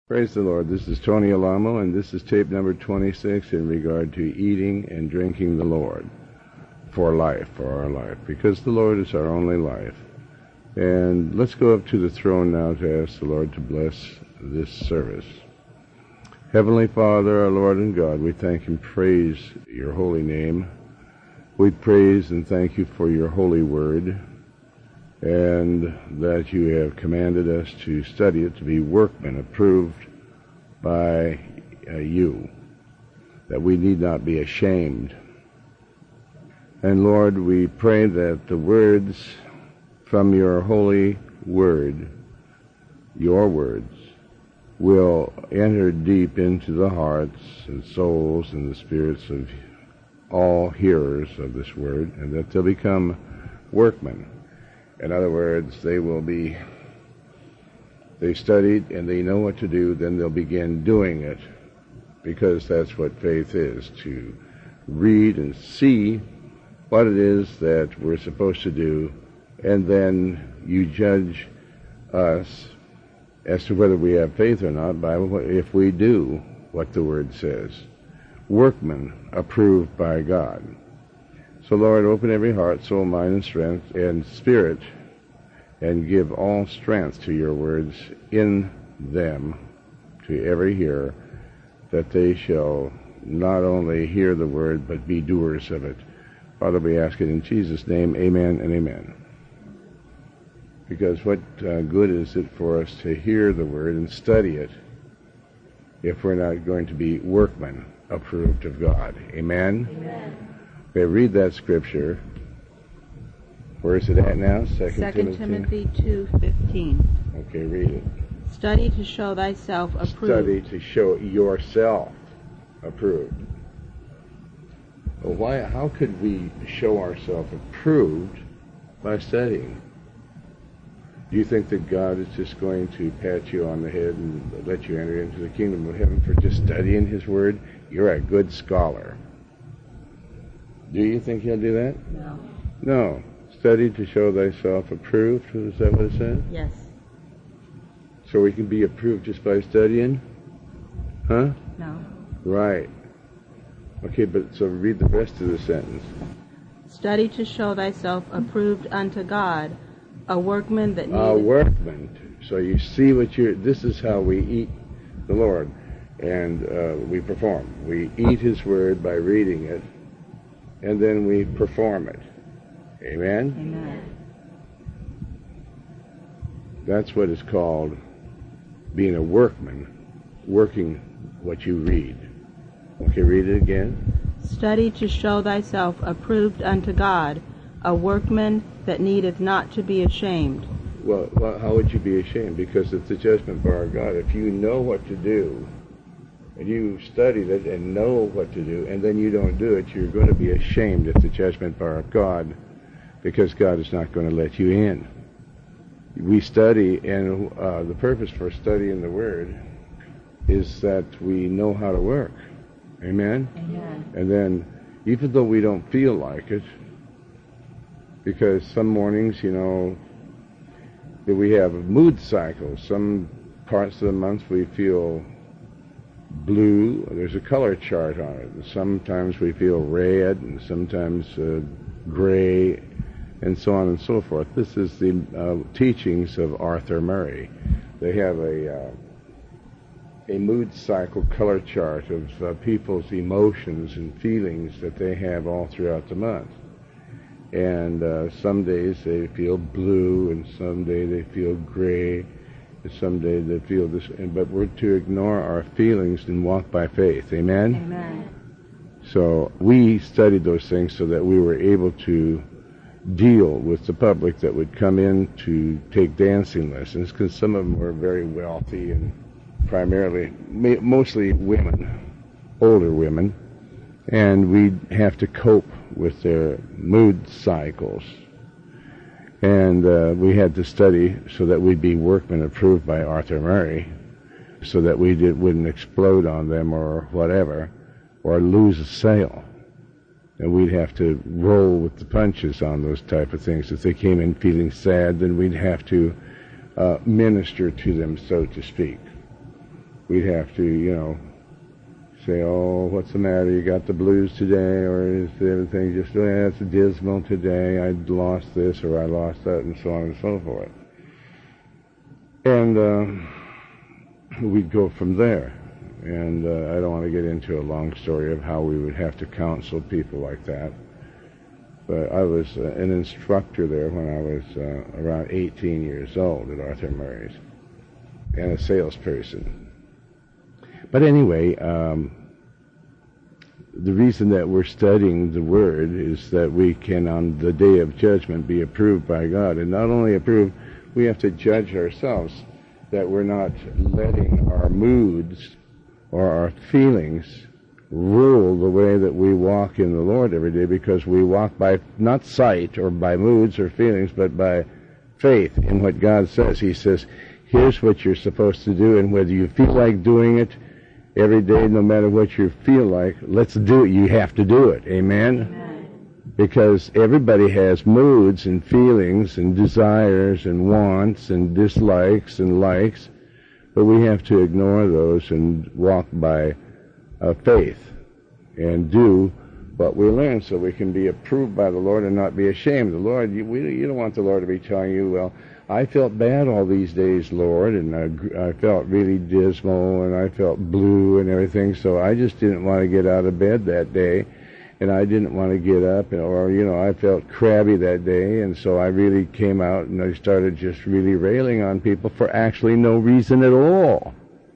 Praise the Lord. This is Tony Alamo, and this is tape number 26 in regard to eating and drinking the Lord for life, for our life, because the Lord is our only life. And let's go up to the throne now to ask the Lord to bless this service. Heavenly Father, our Lord and God, we thank and praise your holy name. We praise and thank you for your holy word, and that you have commanded us to study it, to be workmen approved by you, that we need not be ashamed. And Lord, we pray that the words from your holy word, your words, will enter deep into the hearts and souls and the spirits of all hearers of this word, and that they'll become workmen. In other words, they studied and they know what to do, then they'll begin doing it, because that's what faith is, to read and see what it is that we're supposed to do, and then you judge us as to whether we have faith or not by if we do what the Word says. Workmen approved by God. So, Lord, open every heart, soul, mind, and strength, and spirit, and give all strength to your words in them, to every hearer, that they shall not only hear the word, but be doers of it. Father, we ask it in Jesus' name, amen and amen. Because what good is it for us to hear the word and study it if we're not going to be workmen approved of God? Amen? Amen. Okay, read that scripture. Where is it at now? 2 Timothy 2:15. Okay, read it. Study to show thyself approved. Study to show yourself approved. Well, how could we show ourselves approved by studying? Do you think that God is just going to pat you on the head and let you enter into the kingdom of heaven for just studying his word? You're a good scholar. Do you think he'll do that? No. No. Study to show thyself approved. Is that what it says? Yes. So we can be approved just by studying? Huh? No. Right. Okay, but so read the rest of the sentence. Study to show thyself approved unto God, a workman that needeth... A workman. So you see this is how we eat the Lord. And we perform. We eat his word by reading it, and then we perform it. Amen? Amen. That's what is called being a workman, working what you read. Okay, read it again. Study to show thyself approved unto God, a workman that needeth not to be ashamed. Well, how would you be ashamed? Because it's the judgment bar of God. If you know what to do, and you studied it and know what to do, and then you don't do it, you're going to be ashamed at the judgment bar of God, because God is not going to let you in. We study, and the purpose for studying the Word is that we know how to work. Amen? Amen. And then, even though we don't feel like it, because some mornings, we have mood cycles. Some parts of the month we feel blue. There's a color chart on it. And sometimes we feel red, and sometimes gray, and so on and so forth. This is the teachings of Arthur Murray. They have a mood cycle color chart of people's emotions and feelings that they have all throughout the month. And some days they feel blue, and some day they feel gray, and some day they feel this. But we're to ignore our feelings and walk by faith. Amen? Amen. So we studied those things so that we were able to deal with the public that would come in to take dancing lessons, because some of them were very wealthy and primarily, mostly women, older women, and we'd have to cope with their mood cycles. And we had to study so that we'd be workmen approved by Arthur Murray, so that we wouldn't explode on them or whatever, or lose a sale. And we'd have to roll with the punches on those type of things. If they came in feeling sad, then we'd have to minister to them, so to speak. we'd have to, say, oh, what's the matter? You got the blues today? Or is everything just, it's dismal today. I lost this or I lost that, and so on and so forth. And we'd go from there. And I don't want to get into a long story of how we would have to counsel people like that. But I was an instructor there when I was around 18 years old at Arthur Murray's, and a salesperson. But anyway, the reason that we're studying the Word is that we can, on the day of judgment, be approved by God. And not only approved, we have to judge ourselves that we're not letting our moods or our feelings rule the way that we walk in the Lord every day, because we walk by not sight or by moods or feelings, but by faith in what God says. He says, here's what you're supposed to do, and whether you feel like doing it every day, no matter what you feel like, let's do it. You have to do it. Amen? Amen. Because everybody has moods and feelings and desires and wants and dislikes and likes, but we have to ignore those and walk by faith and do what we learn, so we can be approved by the Lord and not be ashamed. The Lord, you don't want the Lord to be telling you, well, I felt bad all these days, Lord, and I felt really dismal, and I felt blue and everything, so I just didn't want to get out of bed that day, and I didn't want to get up, or I felt crabby that day, and so I really came out and I started just really railing on people for actually no reason at all.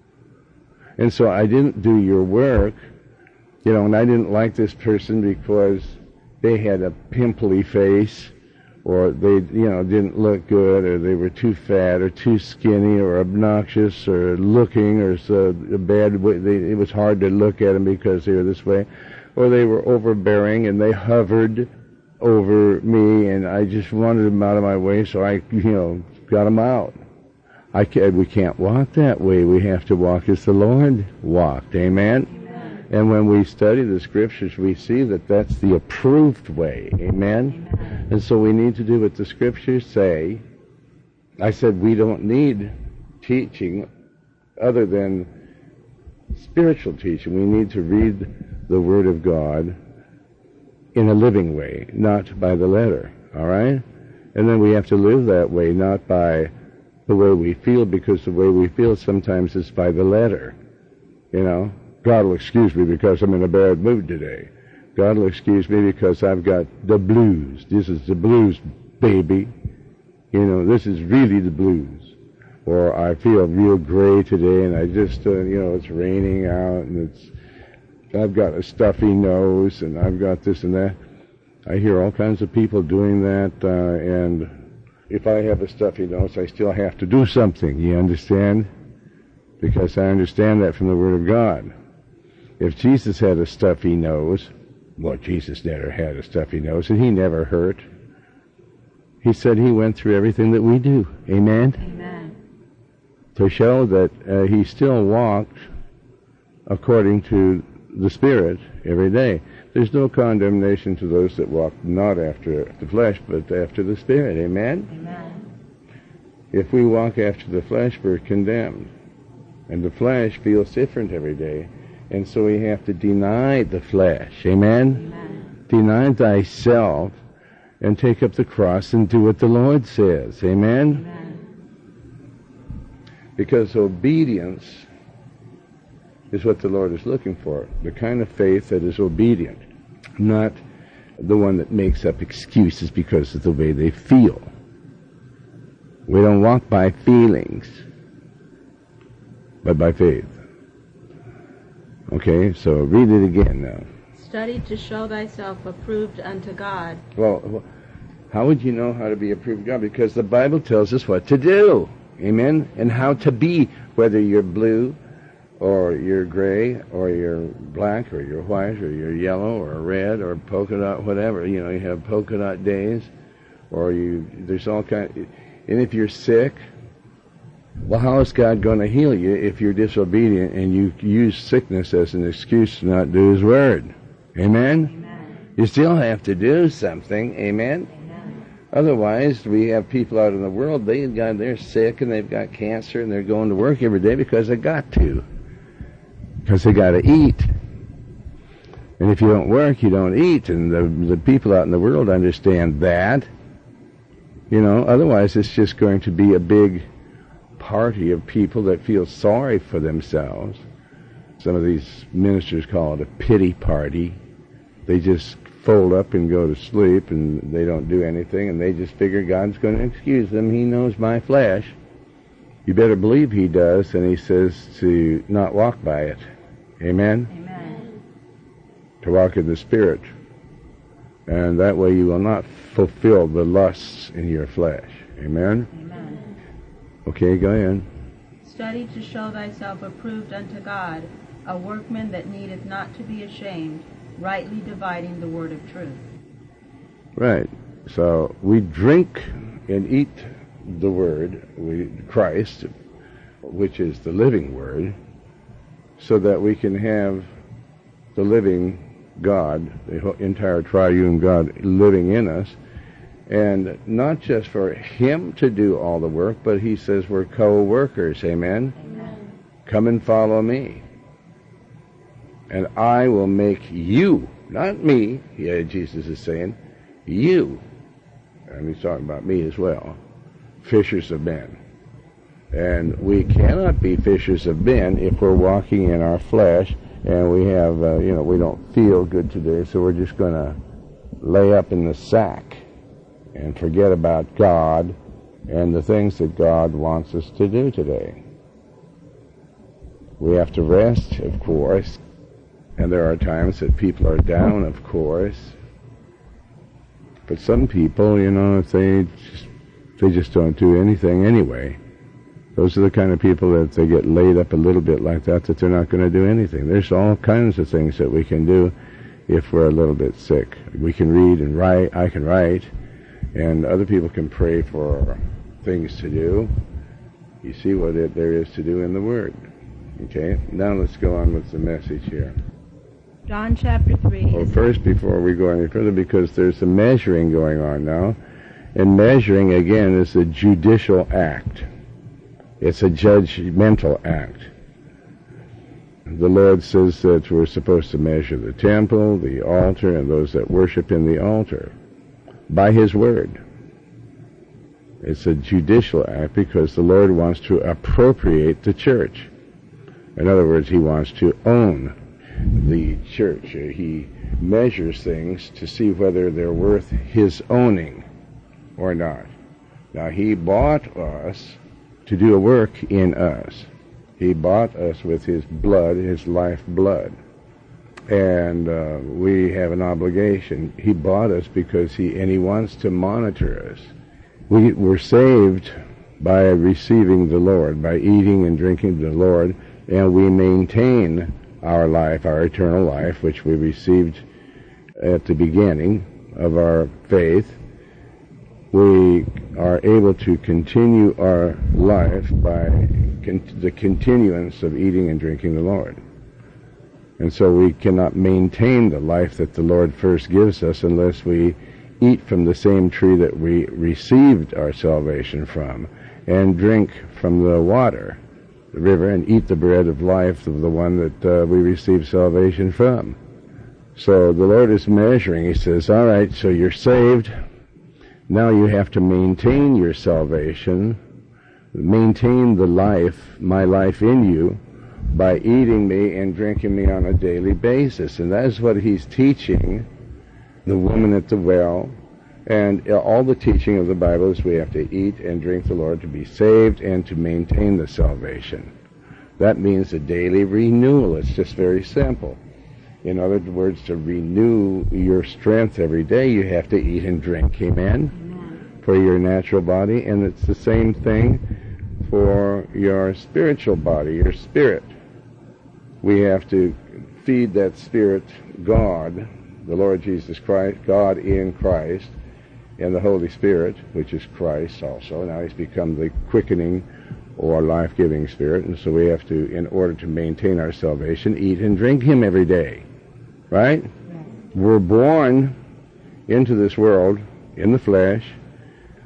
And so I didn't do your work, and I didn't like this person because they had a pimply face, or they, didn't look good, or they were too fat, or too skinny, or obnoxious, or looking, or so bad. It was hard to look at them because they were this way, or they were overbearing and they hovered over me, and I just wanted them out of my way, so I, got them out. We can't walk that way. We have to walk as the Lord walked. Amen? Amen. And when we study the Scriptures, we see that that's the approved way. Amen? Amen. And so we need to do what the Scriptures say. I said we don't need teaching other than spiritual teaching. We need to read the Word of God in a living way, not by the letter. All right? And then we have to live that way, not by the way we feel, because the way we feel sometimes is by the letter. God will excuse me because I'm in a bad mood today. God will excuse me because I've got the blues. This is the blues, baby. This is really the blues. Or I feel real gray today, and I just, it's raining out, and I've got a stuffy nose, and I've got this and that. I hear all kinds of people doing that, and if I have a stuffy nose, I still have to do something, you understand? Because I understand that from the Word of God. If Jesus had a stuffy nose, well, Jesus never had a stuffy nose, and he never hurt. He said he went through everything that we do. Amen? Amen. To show that he still walked according to the Spirit every day. There's no condemnation to those that walk not after the flesh, but after the Spirit. Amen? Amen. If we walk after the flesh, we're condemned. And the flesh feels different every day. And so we have to deny the flesh. Amen? Amen. Deny thyself and take up the cross and do what the Lord says. Amen? Amen. Because obedience is what the Lord is looking for. The kind of faith that is obedient, not the one that makes up excuses because of the way they feel. We don't walk by feelings, but by faith. Okay, so read it again now. Study to show thyself approved unto God. Well, how would you know how to be approved of God? Because the Bible tells us what to do. Amen? And how to be, whether you're blue, or you're gray, or you're black, or you're white, or you're yellow, or red, or polka dot, whatever. You have polka dot days, or there's all kind. And if you're sick, well, how is God going to heal you if you're disobedient and you use sickness as an excuse to not do His Word? Amen? Amen. You still have to do something. Amen? Amen. Otherwise, we have people out in the world, they're sick and they've got cancer and they're going to work every day because they got to. because they got to eat. And if you don't work, you don't eat. And the people out in the world understand that. Otherwise it's just going to be a big party of people that feel sorry for themselves. Some of these ministers call it a pity party. They just fold up and go to sleep, and they don't do anything, and they just figure God's going to excuse them. He knows my flesh. You better believe he does, and he says to not walk by it. Amen? Amen. To walk in the Spirit. And that way you will not fulfill the lusts in your flesh. Amen? Amen. Okay, go ahead. Study to show thyself approved unto God, a workman that needeth not to be ashamed, rightly dividing the word of truth. Right. So we drink and eat the Word, Christ, which is the living Word, so that we can have the living God, the entire triune God living in us, and not just for Him to do all the work, but He says we're co-workers. Amen? Amen. Come and follow me, and I will make you, not me, Jesus is saying, you, and He's talking about me as well, fishers of men. And we cannot be fishers of men if we're walking in our flesh and we have, we don't feel good today, so we're just going to lay up in the sack and forget about God and the things that God wants us to do today. We have to rest, of course, and there are times that people are down, of course. But some people, if they just don't do anything anyway. Those are the kind of people that if they get laid up a little bit like that they're not going to do anything. There's all kinds of things that we can do if we're a little bit sick. We can read and write. I can write. And other people can pray for things to do. You see what there is to do in the Word. Okay? Now let's go on with the message here. John chapter 3. Well, first, before we go any further, because there's a measuring going on now, and measuring, again, is a judicial act. It's a judgmental act. The Lord says that we're supposed to measure the temple, the altar, and those that worship in the altar by His Word. It's a judicial act because the Lord wants to appropriate the church. In other words, He wants to own the church. He measures things to see whether they're worth His owning or not. Now, He bought us to do a work in us. He bought us with His blood, His life blood. And we have an obligation. He bought us because He wants to monitor us. We were saved by receiving the Lord, by eating and drinking the Lord, and we maintain our life, our eternal life, which we received at the beginning of our faith. We are able to continue our life by the continuance of eating and drinking the Lord. And so we cannot maintain the life that the Lord first gives us unless we eat from the same tree that we received our salvation from, and drink from the water, the river, and eat the bread of life of the one that we received salvation from. So the Lord is measuring. He says, all right, so you're saved. Now you have to maintain your salvation, maintain the life, my life in you, by eating me and drinking me on a daily basis. And that is what He's teaching the woman at the well. And all the teaching of the Bible is we have to eat and drink the Lord to be saved and to maintain the salvation. That means a daily renewal. It's just very simple. In other words, to renew your strength every day, you have to eat and drink. Amen? Amen. For your natural body. And it's the same thing for your spiritual body, your spirit. We have to feed that spirit, God, the Lord Jesus Christ, God in Christ, and the Holy Spirit, which is Christ also. Now He's become the quickening or life-giving Spirit, and so we have to, in order to maintain our salvation, eat and drink Him every day. Right? Yes. We're born into this world in the flesh,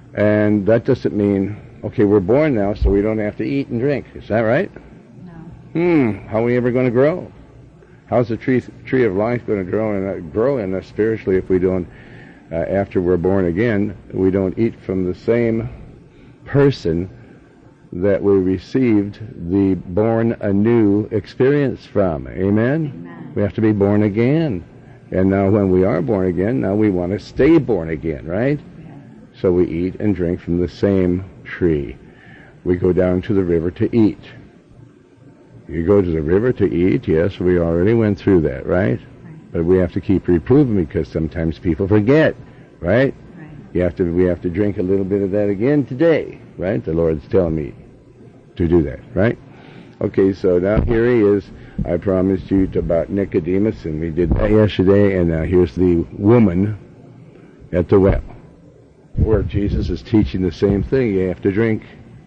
and that doesn't mean, okay, we're born now, so we don't have to eat and drink. Is that right? No. How are we ever going to grow? How's the tree of life going to grow in us spiritually if we don't, after we're born again, we don't eat from the same person that we received the born anew experience from? Amen? We have to be born again. And now when we are born again, now we want to stay born again, right? So we eat and drink from the same tree. We go down to the river to eat. You go to the river to eat, yes, we already went through that, right? But we have to keep reproving because sometimes people forget, right? We have to drink a little bit of that again today, right? The Lord's telling me to do that, right? Okay, so now here he is. I promised you about Nicodemus, and we did that yesterday, and now here's the woman at the well, where Jesus is teaching the same thing. You have to drink.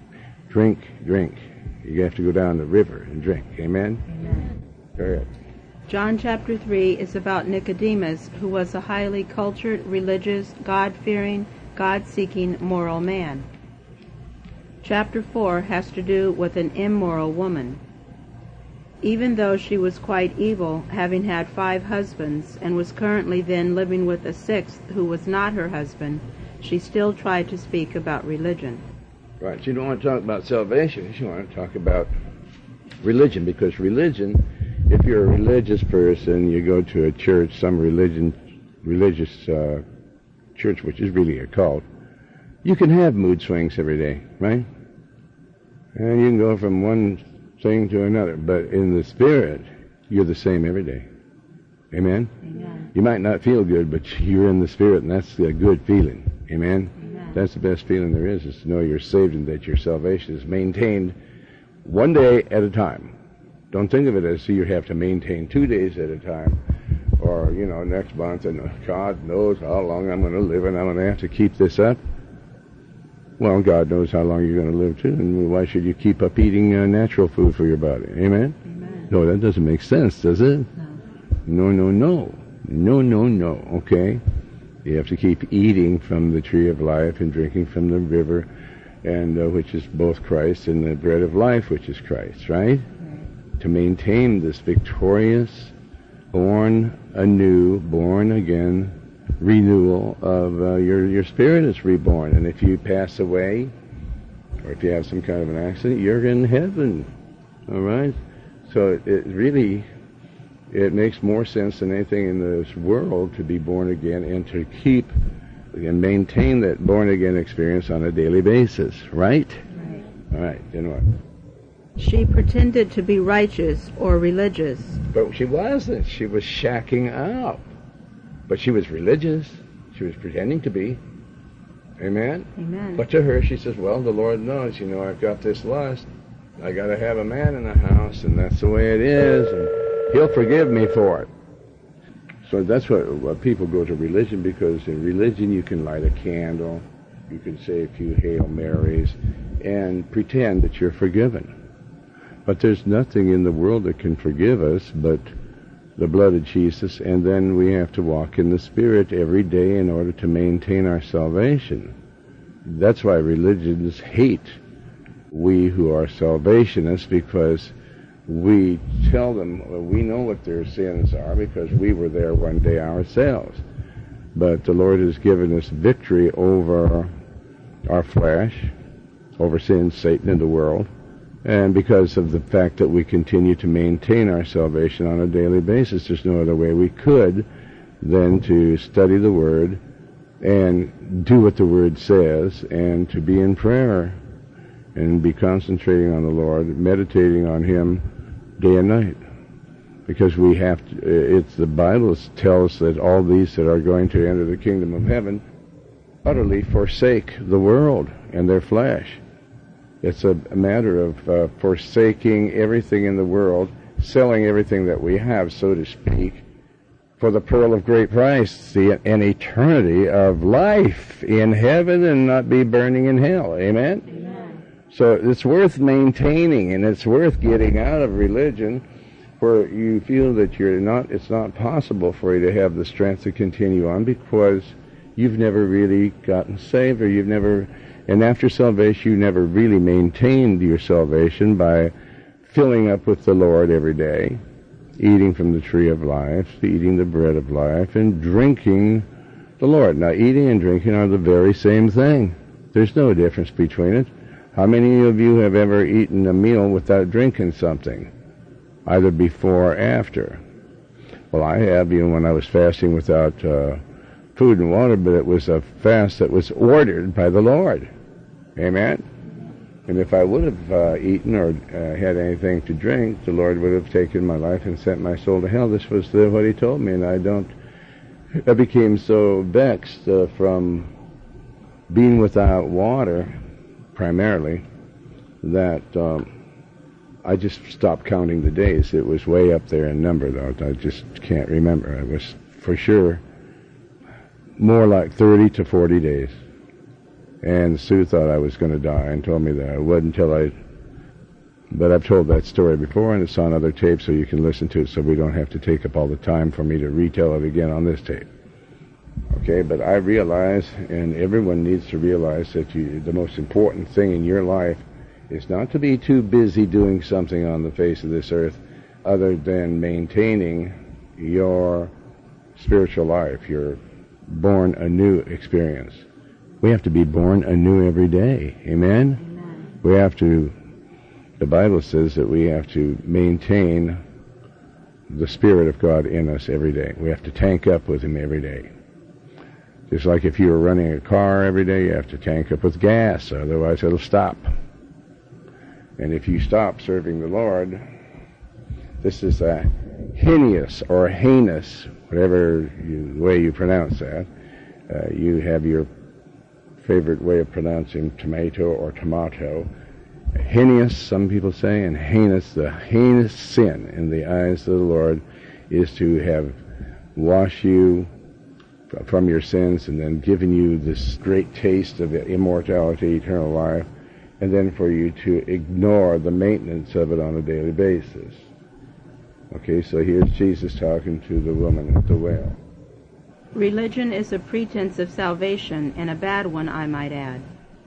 You have to go down the river and drink. Amen? Amen. Go ahead. John chapter 3 is about Nicodemus, who was a highly cultured, religious, God-fearing, God-seeking, moral man. Chapter 4 has to do with an immoral woman. Even though she was quite evil, having had 5 husbands, and was currently then living with a 6th who was not her husband, she still tried to speak about religion. Right, she don't want to talk about salvation. She wants to talk about religion, because religion, if you're a religious person, you go to a church, some religious church, which is really a cult, you can have mood swings every day, right? And you can go from one thing to another, but in the spirit, you're the same every day. Amen? Amen. You might not feel good, but you're in the spirit, and that's a good feeling. Amen? Amen. That's the best feeling there is to know you're saved and that your salvation is maintained one day at a time. Don't think of it as you have to maintain 2 days at a time, or, next month, and God knows how long I'm going to live, and I'm going to have to keep this up. Well, God knows how long you're going to live, too, and why should you keep up eating natural food for your body? Amen? Amen. No, that doesn't make sense, does it? No. No, okay? You have to keep eating from the tree of life and drinking from the river, and which is both Christ, and the bread of life, which is Christ, right? To maintain this victorious, born anew, born again renewal of your spirit is reborn. And if you pass away, or if you have some kind of an accident, you're in heaven. All right? So it makes more sense than anything in this world to be born again and to keep and maintain that born again experience on a daily basis. Right? Right. All right. Then what? She pretended to be righteous or religious. But she wasn't. She was shacking out. But she was religious. She was pretending to be. Amen? Amen. But to her, she says, well, the Lord knows, I've got this lust. I got to have a man in the house, and that's the way it is, and He'll forgive me for it. So that's what people go to religion, because in religion you can light a candle, you can say a few Hail Marys, and pretend that you're forgiven. But there's nothing in the world that can forgive us but the blood of Jesus, and then we have to walk in the Spirit every day in order to maintain our salvation. That's why religions hate we who are salvationists, because we tell them we know what their sins are because we were there one day ourselves. But the Lord has given us victory over our flesh, over sin, Satan, and the world. And because of the fact that we continue to maintain our salvation on a daily basis, there's no other way we could than to study the Word and do what the Word says, and to be in prayer and be concentrating on the Lord, meditating on Him day and night. Because we have to, the Bible tells us that all these that are going to enter the kingdom of heaven utterly forsake the world and their flesh. It's a matter of forsaking everything in the world, selling everything that we have, so to speak, for the pearl of great price, an eternity of life in heaven and not be burning in hell. Amen? Amen. So it's worth maintaining, and it's worth getting out of religion where you feel that it's not possible for you to have the strength to continue on because you've never really gotten saved, or and after salvation, you never really maintained your salvation by filling up with the Lord every day, eating from the tree of life, eating the bread of life, and drinking the Lord. Now, eating and drinking are the very same thing. There's no difference between it. How many of you have ever eaten a meal without drinking something, either before or after? Well, I have, even when I was fasting without food and water, but it was a fast that was ordered by the Lord. Amen? And if I would have eaten or had anything to drink, the Lord would have taken my life and sent my soul to hell. This was what he told me, and I became so vexed from being without water, primarily, that I just stopped counting the days. It was way up there in number, though. I just can't remember. It was, for sure, more like 30 to 40 days. And Sue thought I was going to die and told me that I would but I've told that story before, and it's on other tapes, so you can listen to it, so we don't have to take up all the time for me to retell it again on this tape. Okay, but I realize, and everyone needs to realize, that the most important thing in your life is not to be too busy doing something on the face of this earth other than maintaining your spiritual life, your born anew experience. We have to be born anew every day. Amen? Amen. We have to, the Bible says that we have to maintain the Spirit of God in us every day. We have to tank up with Him every day. Just like if you were running a car every day, you have to tank up with gas, otherwise it'll stop. And if you stop serving the Lord, this is a heinous or heinous, whatever way you pronounce that. You have your favorite way of pronouncing tomato or tomato. Heinous, some people say, and heinous. The heinous sin in the eyes of the Lord is to have washed you from your sins and then given you this great taste of immortality, eternal life, and then for you to ignore the maintenance of it on a daily basis. Okay, so here's Jesus talking to the woman at the well. Religion is a pretense of salvation, and a bad one, I might add.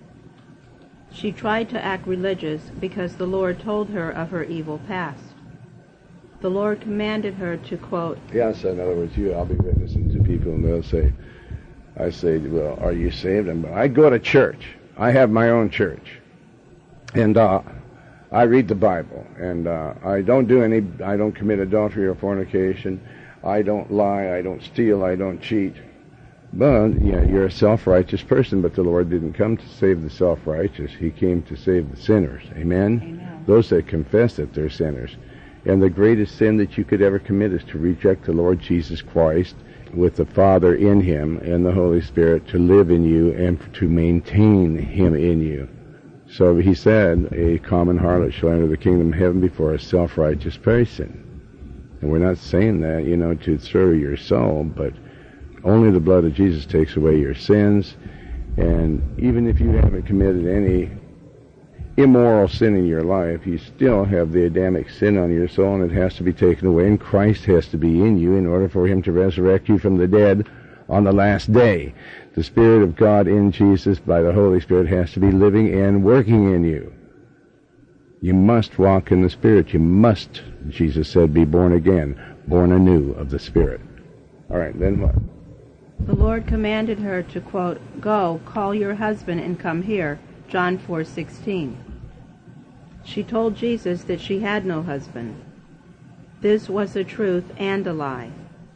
She tried to act religious because the Lord told her of her evil past. The Lord commanded her to, quote... Yes, in other words, I'll be witnessing to people, and they'll say, I say, well, are you saved? And I go to church. I have my own church. And I read the Bible. And I don't commit adultery or fornication. I don't lie, I don't steal, I don't cheat. But, you're a self-righteous person, but the Lord didn't come to save the self-righteous. He came to save the sinners. Amen? Amen. Those that confess that they're sinners. And the greatest sin that you could ever commit is to reject the Lord Jesus Christ with the Father in Him and the Holy Spirit to live in you and to maintain Him in you. So He said, a common harlot shall enter the kingdom of heaven before a self-righteous person. And we're not saying that, to throw your soul, but only the blood of Jesus takes away your sins. And even if you haven't committed any immoral sin in your life, you still have the Adamic sin on your soul, and it has to be taken away, and Christ has to be in you in order for Him to resurrect you from the dead on the last day. The Spirit of God in Jesus by the Holy Spirit has to be living and working in you. You must walk in the Spirit. You must, Jesus said, be born again, born anew of the Spirit. All right, then what? The Lord commanded her to, quote, go, call your husband and come here, John 4:16. She told Jesus that she had no husband. This was a truth and a lie.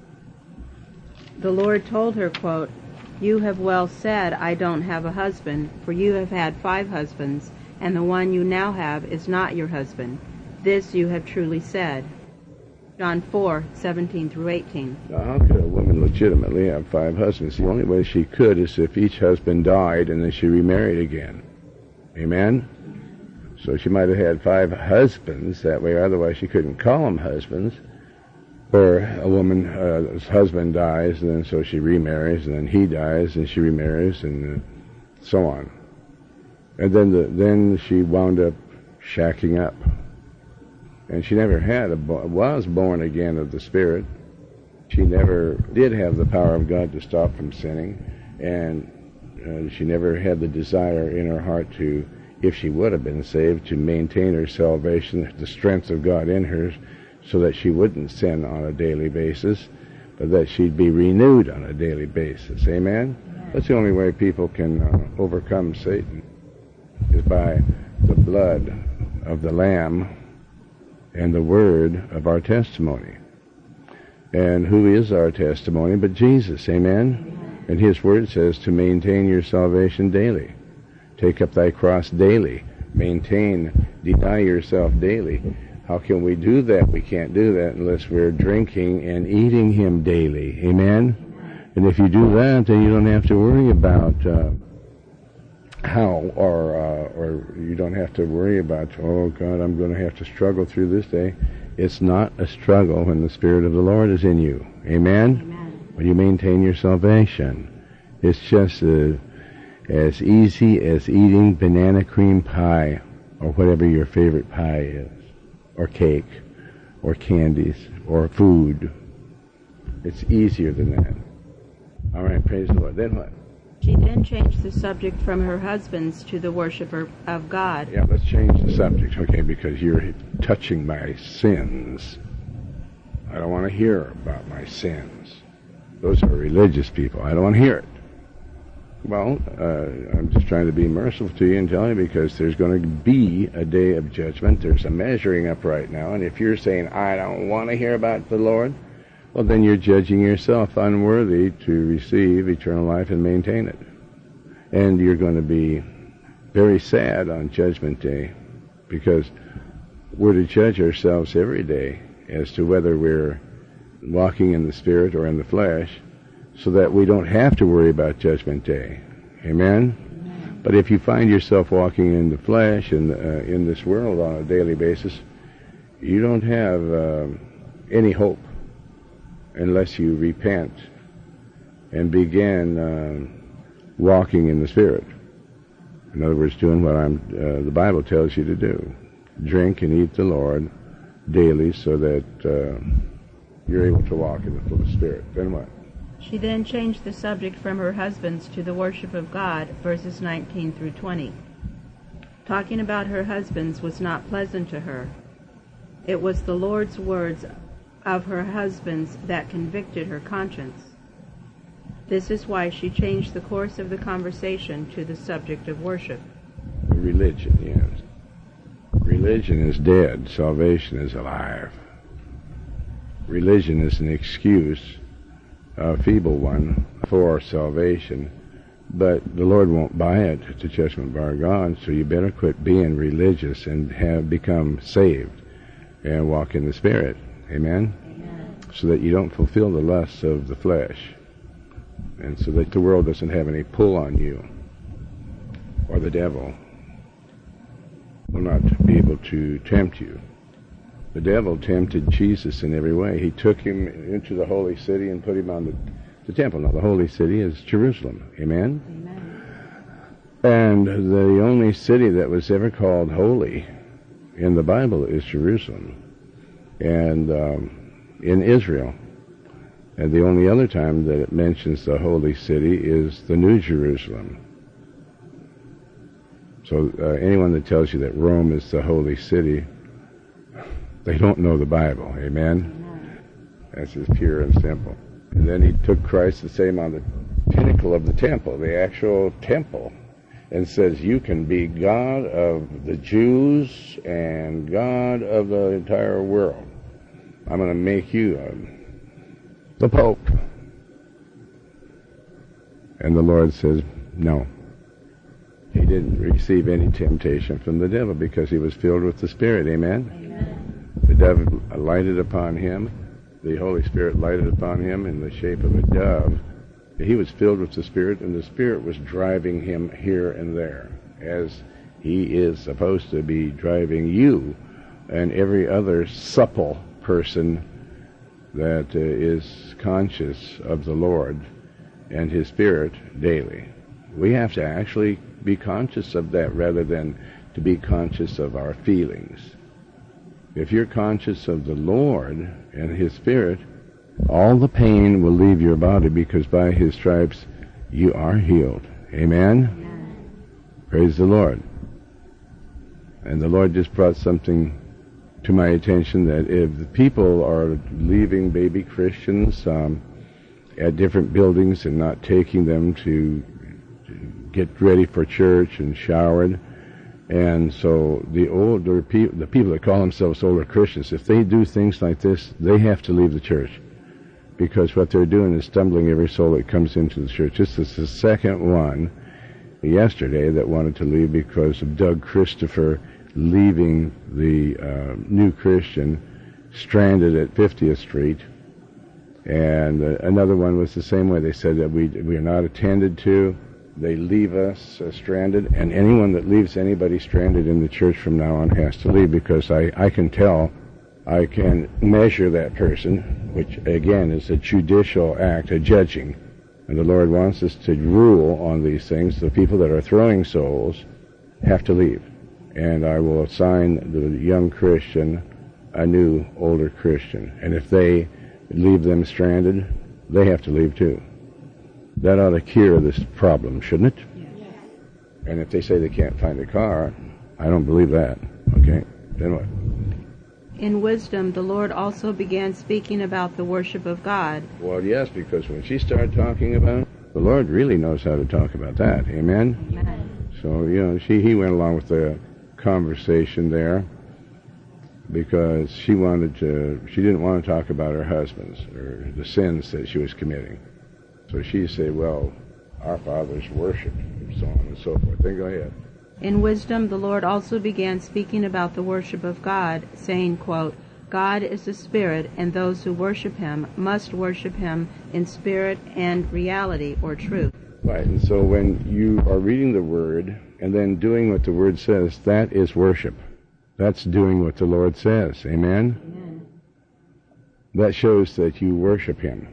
The Lord told her, quote, you have well said, I don't have a husband, for you have had 5 husbands, and the one you now have is not your husband. This you have truly said. John 4:17 through 18. Now, how could a woman legitimately have 5 husbands? The only way she could is if each husband died and then she remarried again. Amen? So she might have had 5 husbands that way, otherwise she couldn't call them husbands. Or a woman's husband dies, and then so she remarries, and then he dies, and she remarries, and so on. And then she wound up shacking up. And she never was born again of the Spirit. She never did have the power of God to stop from sinning. And she never had the desire in her heart to if she would have been saved, to maintain her salvation, the strength of God in her, so that she wouldn't sin on a daily basis, but that she'd be renewed on a daily basis. Amen? That's the only way people can overcome Satan, is by the blood of the Lamb and the word of our testimony. And who is our testimony but Jesus? Amen? And his word says to maintain your salvation daily. Take up thy cross daily. Maintain, deny yourself daily. How can we do that? We can't do that unless we're drinking and eating him daily. Amen? And if you do that, then you don't have to worry about how, or you don't have to worry about, oh God, I'm going to have to struggle through this day. It's not a struggle when the Spirit of the Lord is in you. Amen? Amen. When you maintain your salvation. It's just as easy as eating banana cream pie, or whatever your favorite pie is, or cake, or candies, or food. It's easier than that. All right, praise the Lord. Then what? She then changed the subject from her husbands to the worshiper of God. Yeah, let's change the subject, okay, because you're touching my sins. I don't want to hear about my sins. Those are religious people. I don't want to hear it. Well, I'm just trying to be merciful to you and tell you, because there's going to be a day of judgment. There's a measuring up right now, and if you're saying, I don't want to hear about the Lord, well, then you're judging yourself unworthy to receive eternal life and maintain it. And you're going to be very sad on Judgment Day, because we're to judge ourselves every day as to whether we're walking in the Spirit or in the flesh, so that we don't have to worry about Judgment Day. Amen? Amen. But if you find yourself walking in the flesh and in this world on a daily basis, you don't have any hope unless you repent and begin walking in the Spirit. In other words, doing what the Bible tells you to do. Drink and eat the Lord daily, so that you're able to walk in the full Spirit. Then what? She then changed the subject from her husbands to the worship of God, verses 19 through 20. Talking about her husbands was not pleasant to her. It was the Lord's words of her husbands that convicted her conscience. This is why she changed the course of the conversation to the subject of worship. Religion, yes. Religion is dead. Salvation is alive. Religion is an excuse, a feeble one, for salvation, but the Lord won't buy it at the judgment bar of God, so you better quit being religious and have become saved and walk in the Spirit. Amen? Amen. So that you don't fulfill the lusts of the flesh, and so that the world doesn't have any pull on you, or the devil will not be able to tempt you. The devil tempted Jesus in every way. He took him into the holy city and put him on the temple. Now, the holy city is Jerusalem. Amen? Amen. And the only city that was ever called holy in the Bible is Jerusalem, and in Israel. And the only other time that it mentions the holy city is the New Jerusalem. So anyone that tells you that Rome is the holy city, they don't know the Bible. Amen? That's just pure and simple. And then he took Christ and set him on the pinnacle of the temple, the actual temple, and says, you can be God of the Jews and God of the entire world. I'm going to make you the Pope. And the Lord says, no. He didn't receive any temptation from the devil because he was filled with the Spirit. Amen? Amen. The devil lighted upon him. The Holy Spirit lighted upon him in the shape of a dove. He was filled with the Spirit, and the Spirit was driving him here and there, as he is supposed to be driving you and every other supple person that is conscious of the Lord and His Spirit daily. We have to actually be conscious of that rather than to be conscious of our feelings. If you're conscious of the Lord and His Spirit, all the pain will leave your body, because by His stripes you are healed. Amen? Amen. Praise the Lord. And the Lord just brought something to my attention that if the people are leaving baby Christians at different buildings and not taking them to get ready for church and showered, and so the older people, the people that call themselves older Christians, if they do things like this, they have to leave the church, because what they're doing is stumbling every soul that comes into the church. This is the second one yesterday that wanted to leave because of Doug Christopher leaving the New Christian stranded at 50th Street. And another one was the same way. They said that we are not attended to. They leave us stranded, and anyone that leaves anybody stranded in the church from now on has to leave, because I can tell, I can measure that person, which again is a judicial act, a judging. And the Lord wants us to rule on these things. The people that are throwing souls have to leave. And I will assign the young Christian a new older Christian. And if they leave them stranded, they have to leave too. That ought to cure this problem, shouldn't it? Yes. And if they say they can't find a car, I don't believe that. Okay, then what? In wisdom, the Lord also began speaking about the worship of God. Well, yes, because when she started talking about it, the Lord really knows how to talk about that. Amen? Amen. So, he went along with the conversation there because she didn't want to talk about her husbands or the sins that she was committing. So she said, well, our fathers worshiped, and so on and so forth. Then go ahead. In wisdom, the Lord also began speaking about the worship of God, saying, quote, God is a spirit, and those who worship him must worship him in spirit and reality, or truth. Right, and so when you are reading the Word and then doing what the Word says, that is worship. That's doing what the Lord says. Amen? Amen. That shows that you worship him,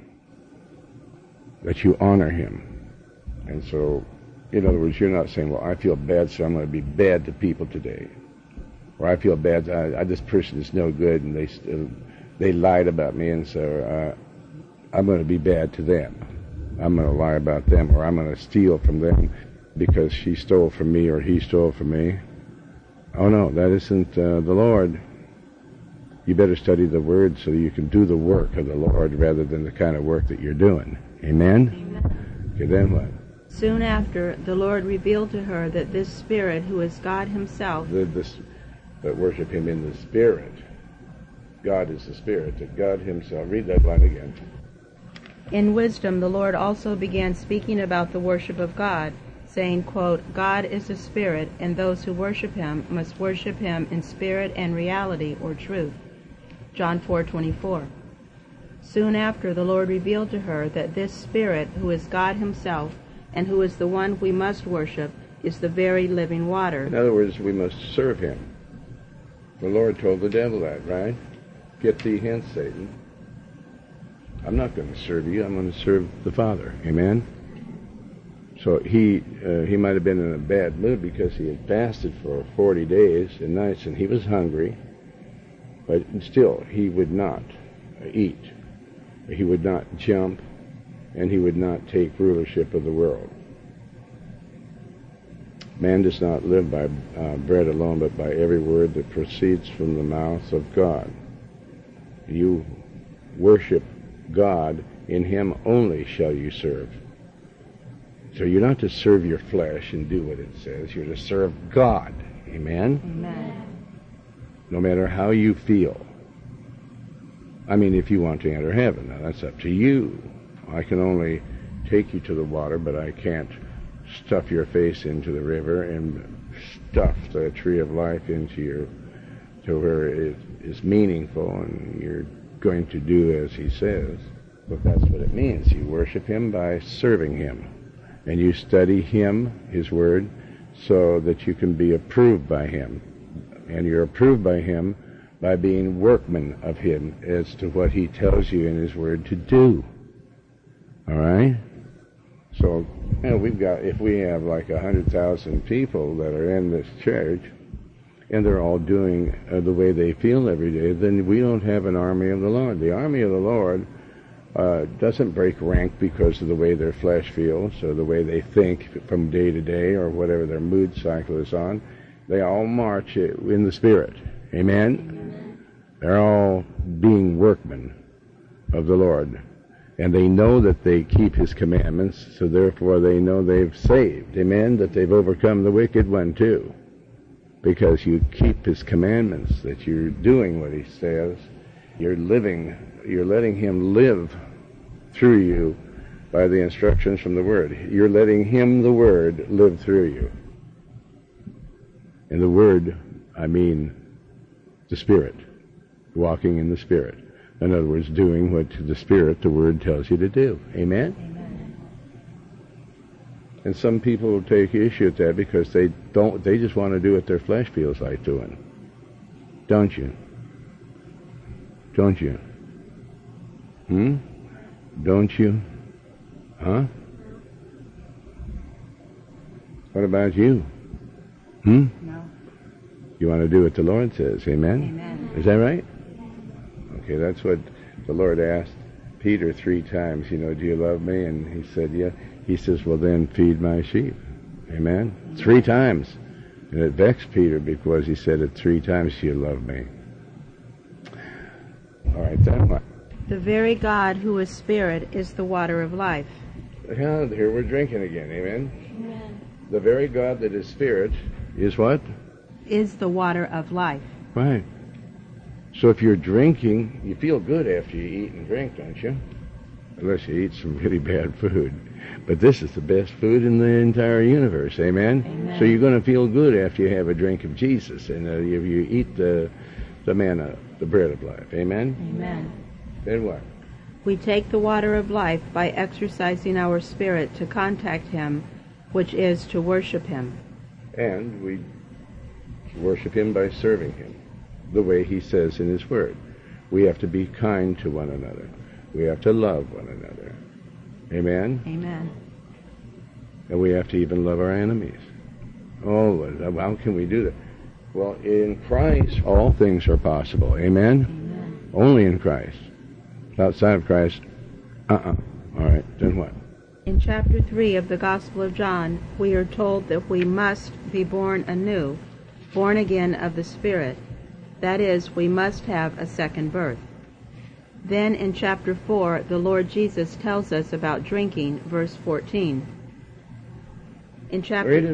that you honor him. And so, in other words, you're not saying, well, I feel bad, so I'm going to be bad to people today. Or I feel bad, this person is no good, and they lied about me, and so I'm going to be bad to them. I'm going to lie about them, or I'm going to steal from them because she stole from me or he stole from me. Oh no, that isn't the Lord. You better study the Word so you can do the work of the Lord rather than the kind of work that you're doing. Amen? Amen. Okay, then what? Soon after, the Lord revealed to her that this Spirit, who is God himself, that worship him in the Spirit. God is the Spirit, that God himself. Read that line again. In wisdom, the Lord also began speaking about the worship of God, saying, quote, God is a spirit, and those who worship him must worship him in spirit and reality, or truth. John 4:24. Soon after, the Lord revealed to her that this Spirit, who is God himself, and who is the one we must worship, is the very living water. In other words, we must serve him. The Lord told the devil that, right? Get thee hence, Satan. I'm not going to serve you. I'm going to serve the Father. Amen? So he might have been in a bad mood because he had fasted for 40 days and nights, and he was hungry. But still, he would not eat. He would not jump, and he would not take rulership of the world. Man does not live by bread alone, but by every word that proceeds from the mouth of God. You worship God, in him only shall you serve. So you're not to serve your flesh and do what it says. You're to serve God. Amen? Amen. No matter how you feel. I mean, if you want to enter heaven, now that's up to you. I can only take you to the water, but I can't stuff your face into the river and stuff the tree of life into to where it is meaningful and you're going to do as he says. But that's what it means. You worship him by serving him. And you study him, his word, so that you can be approved by him. And you're approved by him by being workmen of him as to what he tells you in his word to do. All right? So, if we have like 100,000 people that are in this church, and they're all doing the way they feel every day, then we don't have an army of the Lord. The army of the Lord doesn't break rank because of the way their flesh feels or the way they think from day to day or whatever their mood cycle is on. They all march in the Spirit. Amen? They're all being workmen of the Lord. And they know that they keep His commandments, so therefore they know they've saved. Amen? That they've overcome the wicked one too. Because you keep His commandments, that you're doing what He says. You're letting Him live through you by the instructions from the Word. You're letting Him, the Word, live through you. And the Word, I mean the Spirit. Walking in the Spirit. In other words, doing what the Spirit, the Word, tells you to do. Amen? Amen. And some people will take issue at that because they just want to do what their flesh feels like doing. Don't you? Don't you? Don't you? Huh? What about you? No. You want to do what the Lord says. Amen? Amen. Is that right? Okay, that's what the Lord asked Peter 3 times. Do you love me? And he said, yeah. He says, well, then feed my sheep. Amen? 3 times. And it vexed Peter because he said it 3 times, you love me. All right, then what? The very God who is Spirit is the water of life. Yeah, here we're drinking again. Amen? Amen. The very God that is Spirit is what? Is the water of life. Right. So if you're drinking, you feel good after you eat and drink, don't you? Unless you eat some really bad food. But this is the best food in the entire universe. Amen? Amen. So you're going to feel good after you have a drink of Jesus. And if you eat the manna, the bread of life. Amen? Amen. Then what? We take the water of life by exercising our spirit to contact Him, which is to worship Him. And we worship Him by serving Him, the way He says in His Word. We have to be kind to one another. We have to love one another. Amen? Amen. And we have to even love our enemies. Oh, how can we do that? Well, in Christ, all things are possible. Amen? Amen. Only in Christ. Outside of Christ, All right, then what? In chapter 3 of the Gospel of John, we are told that we must be born anew, born again of the Spirit. That is, we must have a second birth. Then in chapter 4, the Lord Jesus tells us about drinking, verse 14. In chapter...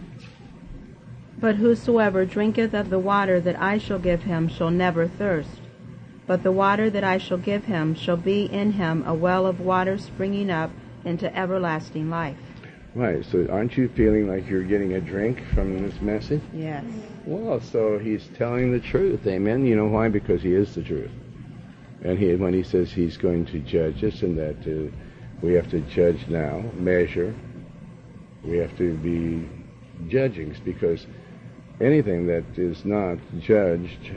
But whosoever drinketh of the water that I shall give him shall never thirst. But the water that I shall give him shall be in him a well of water springing up into everlasting life. Right, so aren't you feeling like you're getting a drink from this message? Yes. Well, so he's telling the truth, amen? You know why? Because he is the truth. And when he says he's going to judge us, and that we have to judge now, measure, we have to be judging, because anything that is not judged,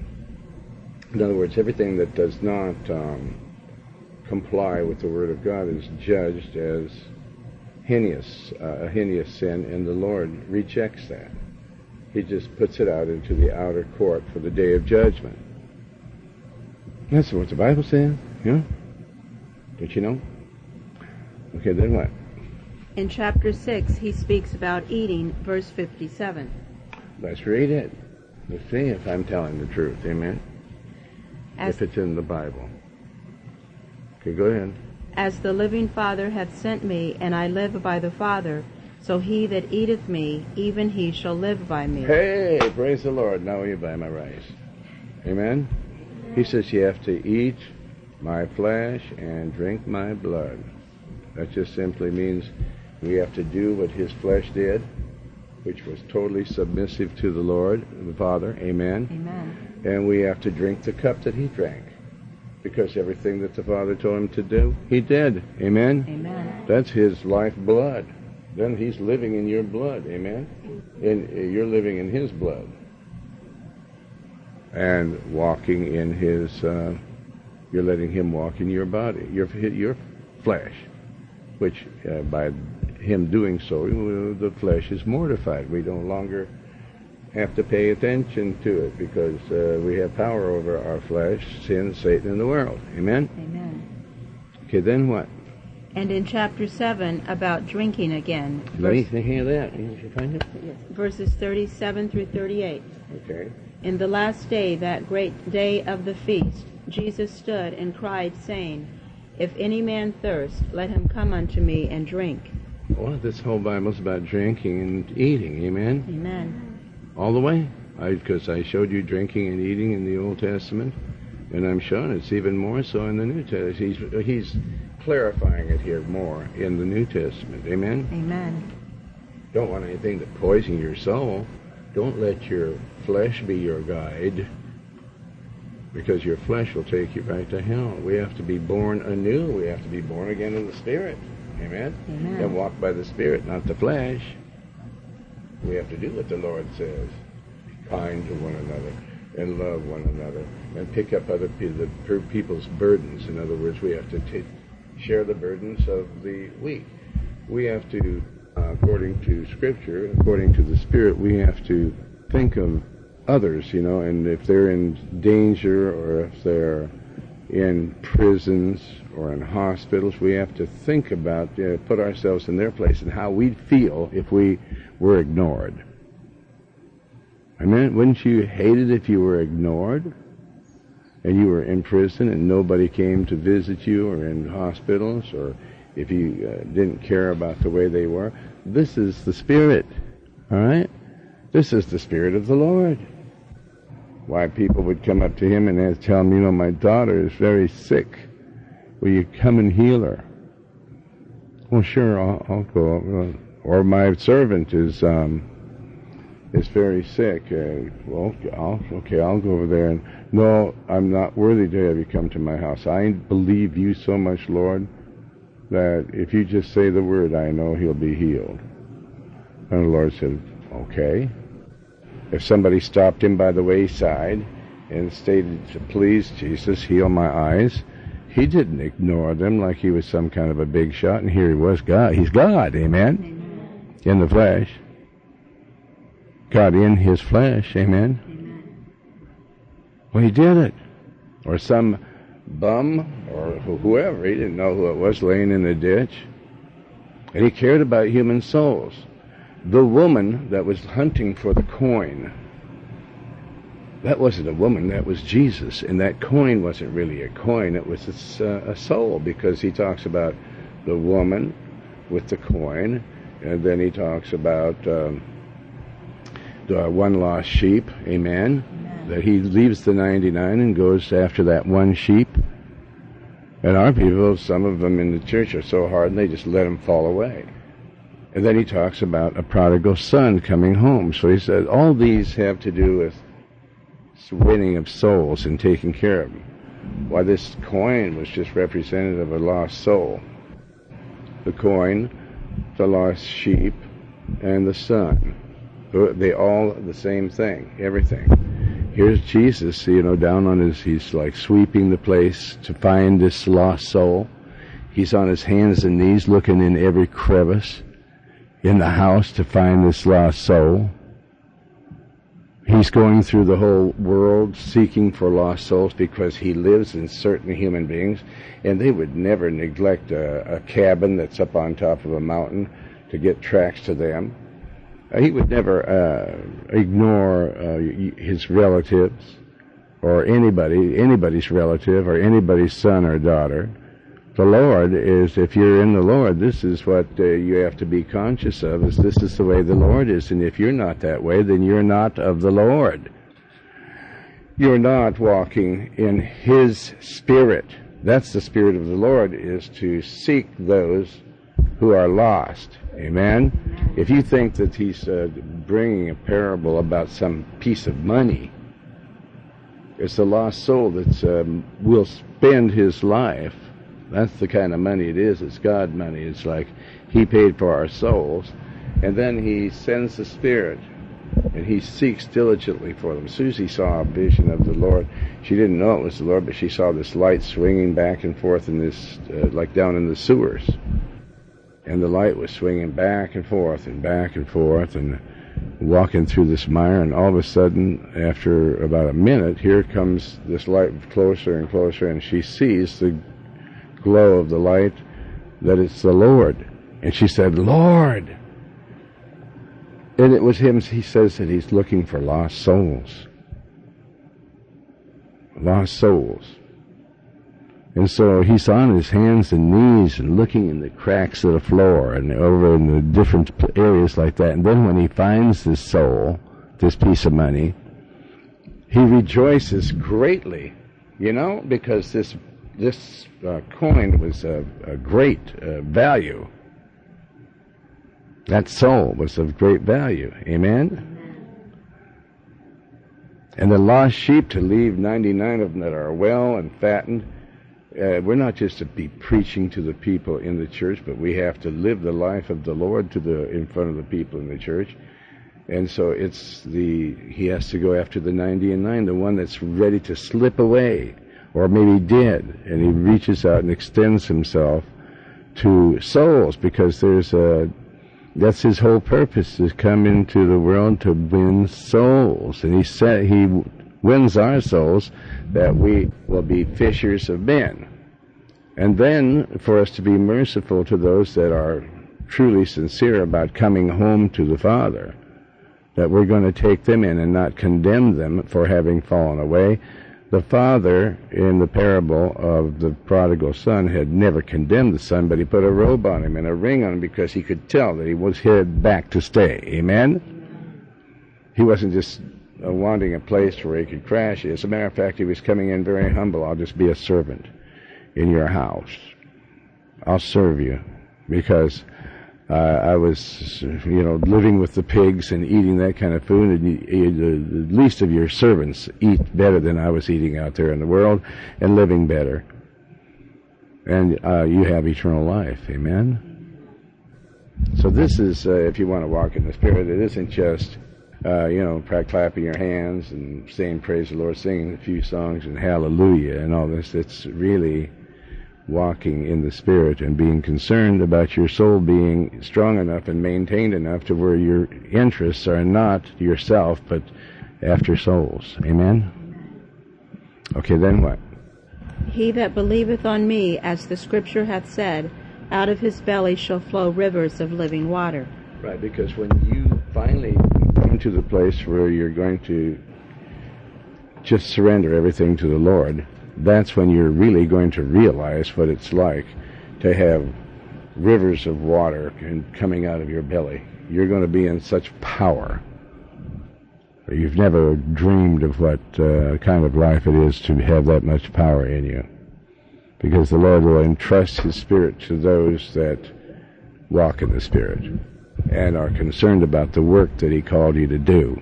in other words, everything that does not comply with the Word of God is judged as heinous, a heinous sin, and the Lord rejects that. He just puts it out into the outer court for the day of judgment. That's what the Bible says, yeah? Don't you know? Okay, then what? In chapter 6, he speaks about eating, verse 57. Let's read it. Let's see if I'm telling the truth, amen? If it's in the Bible. Okay, go ahead. As the living Father hath sent me, and I live by the Father, so he that eateth me, even he shall live by me. Hey, praise the Lord. Now you buy my rice. Amen? He says you have to eat my flesh and drink my blood. That just simply means we have to do what his flesh did, which was totally submissive to the Lord, the Father. Amen? Amen. And we have to drink the cup that he drank, because everything that the Father told him to do, he did. Amen? Amen. That's his life blood. Then he's living in your blood. Amen? And you're living in his blood. And walking in his, you're letting him walk in your body, your flesh, which by him doing so, the flesh is mortified. We no longer have to pay attention to it, because we have power over our flesh, sin, Satan, and the world. Amen? Amen. Okay, then what? And in chapter 7 about drinking again. Let me think of that. Did you find it? Yes, verses 37 through 38. Okay. In the last day, that great day of the feast, Jesus stood and cried, saying, If any man thirst, let him come unto me and drink. Well, this whole Bible's about drinking and eating. Amen? Amen. All the way? Because I showed you drinking and eating in the Old Testament, and I'm showing it's even more so in the New Testament. He's clarifying it here more in the New Testament. Amen? Amen. Don't want anything to poison your soul. Don't let your flesh be your guide, because your flesh will take you right to hell. We have to be born anew. We have to be born again in the Spirit. Amen? Amen. And walk by the Spirit, not the flesh. We have to do what the Lord says. Be kind to one another and love one another and pick up other people's burdens. In other words, we have to share the burdens of the weak. We have to, according to Scripture, according to the Spirit, we have to think of others, and if they're in danger or if they're in prisons or in hospitals, we have to think about, put ourselves in their place and how we'd feel if we were ignored. I mean, wouldn't you hate it if you were ignored and you were in prison and nobody came to visit you, or in hospitals, or if you didn't care about the way they were? This is the Spirit, all right? This is the Spirit of the Lord. Why people would come up to him and tell him, my daughter is very sick. Will you come and heal her? Well, sure, I'll go. Or my servant is very sick. I'll go over there. And no, I'm not worthy to have you come to my house. I believe you so much, Lord, that if you just say the word, I know he'll be healed. And the Lord said, okay. If somebody stopped him by the wayside and stated, please, Jesus, heal my eyes, he didn't ignore them like he was some kind of a big shot. And here he was, God. He's God, amen? Amen. In the flesh. God in his flesh, amen? Amen. Well, he did it. Or some bum or whoever, he didn't know who it was, laying in a ditch. And he cared about human souls. The woman that was hunting for the coin, that wasn't a woman, that was Jesus. And that coin wasn't really a coin, it was a soul, because he talks about the woman with the coin, and then he talks about the one lost sheep, amen? That he leaves the 99 and goes after that one sheep. And our people, some of them in the church, are so hardened they just let him fall away. And then he talks about a prodigal son coming home. So he said all these have to do with winning of souls and taking care of them. Why, this coin was just representative of a lost soul. The coin, the lost sheep, and the son. They all the same thing, everything. Here's Jesus, down on he's like sweeping the place to find this lost soul. He's on his hands and knees looking in every crevice in the house to find this lost soul. He's going through the whole world seeking for lost souls because he lives in certain human beings, and they would never neglect a cabin that's up on top of a mountain to get tracts to them. He would never ignore his relatives or anybody's relative or anybody's son or daughter. The Lord is, if you're in the Lord, this is what you have to be conscious of, is this is the way the Lord is. And if you're not that way, then you're not of the Lord. You're not walking in his Spirit. That's the Spirit of the Lord, is to seek those who are lost. Amen? If you think that he's bringing a parable about some piece of money, it's the lost soul that will spend his life. That's the kind of money it is. It's God money. It's like he paid for our souls, and then he sends the Spirit, and he seeks diligently for them. Susie saw a vision of the Lord. She didn't know it was the Lord, but she saw this light swinging back and forth in this, like down in the sewers. And the light was swinging back and forth and walking through this mire, and all of a sudden, after about a minute, here comes this light closer and closer, and she sees the glow of the light that it's the Lord. And she said, Lord. And it was him. He says that he's looking for lost souls. Lost souls. And so he's on his hands and knees and looking in the cracks of the floor and over in the different areas like that. And then when he finds this soul, this piece of money, he rejoices greatly, because this coin was a great value. That soul was of great value. Amen? And the lost sheep, to leave 99 of them that are well and fattened. We're not just to be preaching to the people in the church, but we have to live the life of the Lord in front of the people in the church. And so he has to go after the 99, the one that's ready to slip away, or maybe dead. And he reaches out and extends himself to souls, because that's his whole purpose, is come into the world to win souls. And he wins our souls that we will be fishers of men. And then for us to be merciful to those that are truly sincere about coming home to the Father, that we're going to take them in and not condemn them for having fallen away. The father in the parable of the prodigal son had never condemned the son, but he put a robe on him and a ring on him because he could tell that he was headed back to stay. Amen? He wasn't just wanting a place where he could crash. As a matter of fact, he was coming in very humble. I'll just be a servant in your house. I'll serve you, because I was, living with the pigs and eating that kind of food, and the least of your servants eat better than I was eating out there in the world and living better. And you have eternal life. Amen? So this is, if you want to walk in the Spirit, it isn't just, clapping your hands and saying praise the Lord, singing a few songs and hallelujah and all this. It's really walking in the Spirit and being concerned about your soul being strong enough and maintained enough to where your interests are not yourself, but after souls. Amen? Okay, then what? He that believeth on me, as the Scripture hath said, out of his belly shall flow rivers of living water. Right, because when you finally come to the place where you're going to just surrender everything to the Lord, that's when you're really going to realize what it's like to have rivers of water coming out of your belly. You're going to be in such power. You've never dreamed of what kind of life it is to have that much power in you, because the Lord will entrust His Spirit to those that walk in the Spirit and are concerned about the work that He called you to do.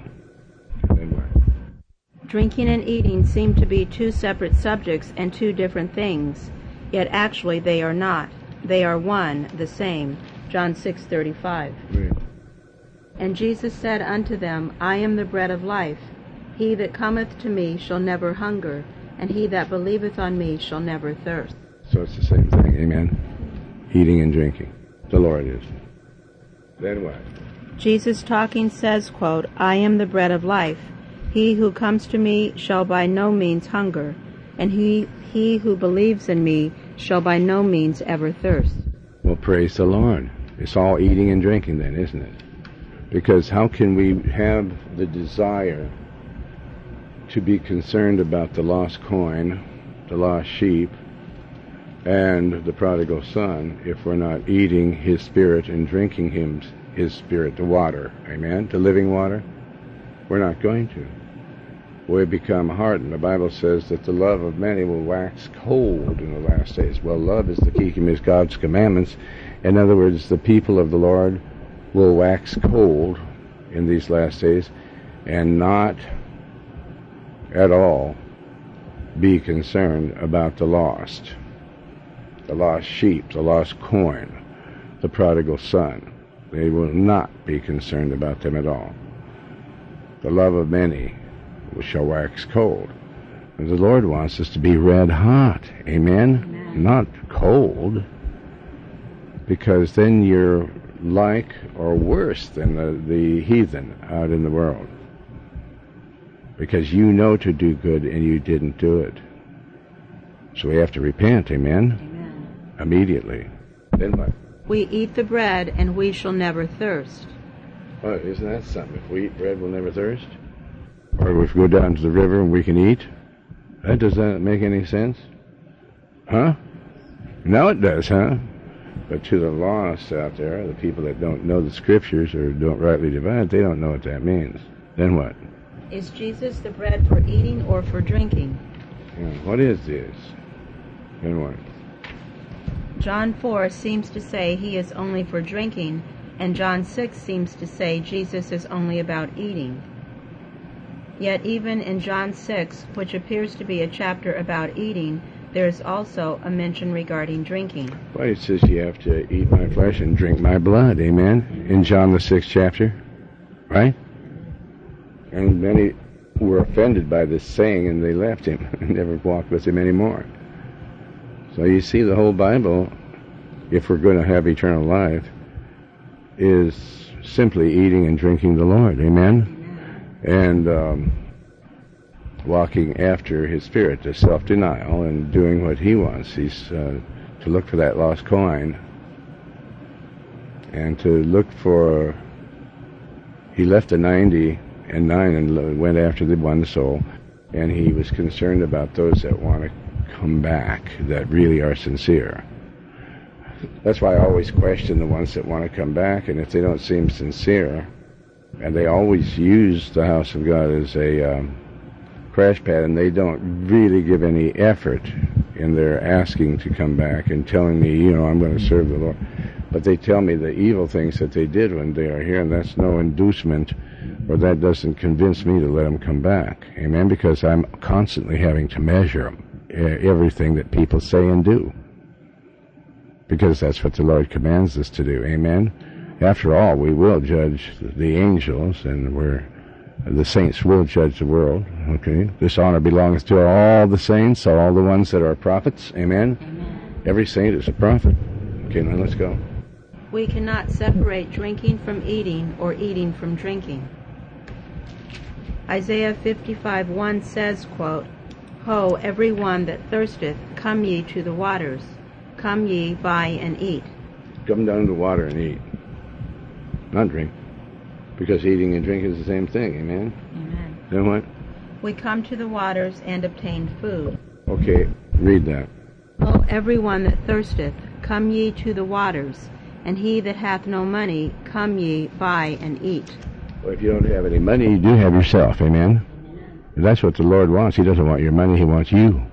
Drinking and eating seem to be two separate subjects and two different things, yet actually they are not. They are one, the same. John 6:35. Right. And Jesus said unto them, I am the bread of life. He that cometh to me shall never hunger, and he that believeth on me shall never thirst. So it's the same thing. Amen? Eating and drinking. The Lord is. Then what? Jesus talking says, quote, I am the bread of life. He who comes to me shall by no means hunger, and he who believes in me shall by no means ever thirst. Well, praise the Lord. It's all eating and drinking then, isn't it? Because how can we have the desire to be concerned about the lost coin, the lost sheep, and the prodigal son if we're not eating His Spirit and drinking His Spirit, the water, amen, the living water? We're not going to. We become hardened. The Bible says that the love of many will wax cold in the last days. Well, love is the keeping of God's commandments. In other words, the people of the Lord will wax cold in these last days and not at all be concerned about the lost sheep, the lost coin, the prodigal son. They will not be concerned about them at all. The love of many shall wax cold. And the Lord wants us to be red hot. Amen? Amen. Not cold. Because then you're like or worse than the heathen out in the world. Because you know to do good and you didn't do it. So we have to repent. Amen? Amen. Immediately. Then what? We eat the bread, and we shall never thirst. Oh, isn't that something? If we eat bread, we'll never thirst? Or if we go down to the river and we can eat? That doesn't make any sense? Huh? Now it does, huh? But to the lost out there, the people that don't know the Scriptures or don't rightly divide, they don't know what that means. Then what? Is Jesus the bread for eating or for drinking? Yeah, what is this? Then what? John 4 seems to say he is only for drinking, and John 6 seems to say Jesus is only about eating. Yet even in John 6, which appears to be a chapter about eating, there is also a mention regarding drinking. Well, it says you have to eat my flesh and drink my blood, amen? In John the 6th chapter, right? And many were offended by this saying, and they left him and never walked with him anymore. So you see, the whole Bible, if we're going to have eternal life, is simply eating and drinking the Lord, amen? And walking after His Spirit, to self-denial and doing what He wants. He's to look for that lost coin and to look for... He left the 99 and went after the one soul, and He was concerned about those that want to come back, that really are sincere. That's why I always question the ones that want to come back, and if they don't seem sincere, and they always use the house of God as a crash pad, and they don't really give any effort in their asking to come back and telling me, I'm going to serve the Lord. But they tell me the evil things that they did when they are here, and that's no inducement, or that doesn't convince me to let them come back. Amen? Because I'm constantly having to measure everything that people say and do. Because that's what the Lord commands us to do. Amen? After all, we will judge the angels, and the saints will judge the world. Okay? This honor belongs to all the saints, all the ones that are prophets. Amen? Amen. Every saint is a prophet. Okay, now let's go. We cannot separate drinking from eating or eating from drinking. Isaiah 55:1 says, quote, Ho, every one that thirsteth, come ye to the waters. Come ye, buy and eat. Come down to the water and eat. Not drink. Because eating and drinking is the same thing, amen? Amen. Then what? We come to the waters and obtain food. Okay, read that. O every one that thirsteth, come ye to the waters, and he that hath no money, come ye, buy and eat. Well, if you don't have any money, you do have yourself, amen? That's what the Lord wants. He doesn't want your money, He wants you.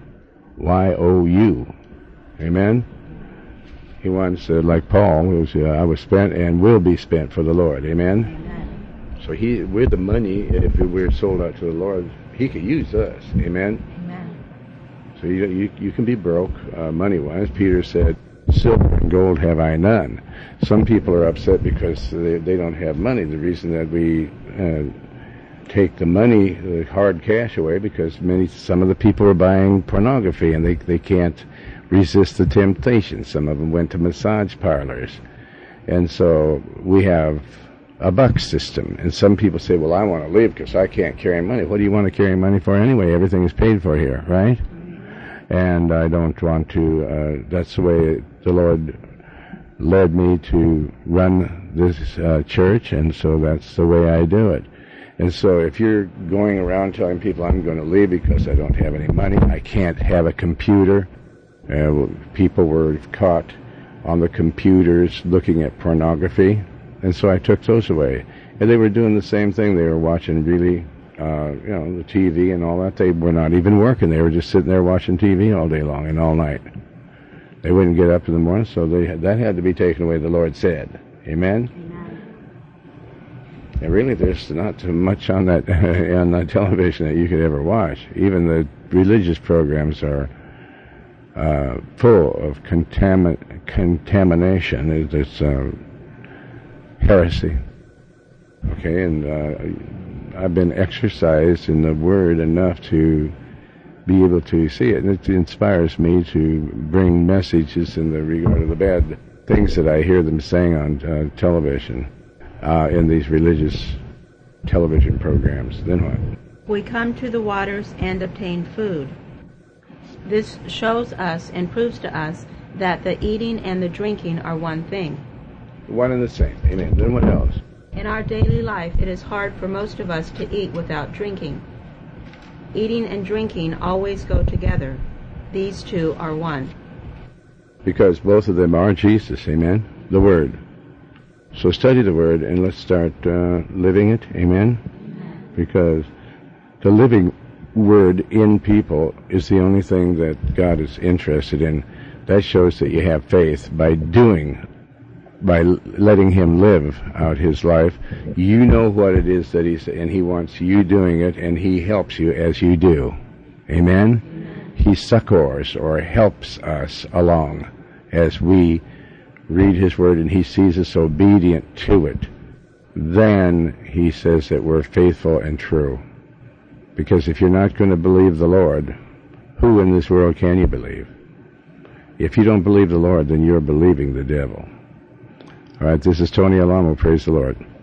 Y-O-U. Amen? He wants, like Paul, I was spent and will be spent for the Lord. Amen? Amen. So with the money, if we're sold out to the Lord, He could use us. Amen? Amen. So you can be broke money-wise. Peter said, silver and gold have I none. Some people are upset because they don't have money. The reason that we take the money, the hard cash away, because some of the people are buying pornography and they can't resist the temptation. Some of them went to massage parlors. And so we have a buck system. And some people say, well, I want to leave because I can't carry money. What do you want to carry money for anyway? Everything is paid for here, right? And I don't want to, that's the way the Lord led me to run this church, and so that's the way I do it. And so if you're going around telling people I'm going to leave because I don't have any money, I can't have a computer. People were caught on the computers looking at pornography, and so I took those away. And they were doing the same thing. They were watching really, the TV and all that. They were not even working. They were just sitting there watching TV all day long and all night. They wouldn't get up in the morning, so that had to be taken away, the Lord said. Amen? Amen. And really, there's not too much on that on the television that you could ever watch. Even the religious programs are full of contamination. It's heresy. Okay, and I've been exercised in the Word enough to be able to see it, and it inspires me to bring messages in the regard of the bad things that I hear them saying on television, in these religious television programs. Then what? We come to the waters and obtain food. This shows us and proves to us that the eating and the drinking are one thing. One and the same. Amen. Then what else? In our daily life, it is hard for most of us to eat without drinking. Eating and drinking always go together. These two are one. Because both of them are Jesus. Amen. The Word. So study the Word and let's start living it. Amen. Because the living Word in people is the only thing that God is interested in. That shows that you have faith by letting Him live out His life. You know what it is that He wants you doing it, and He helps you as you do. Amen? He succors or helps us along as we read His Word and He sees us obedient to it. Then He says that we're faithful and true. Because if you're not going to believe the Lord, who in this world can you believe? If you don't believe the Lord, then you're believing the devil. All right, this is Tony Alamo. Praise the Lord.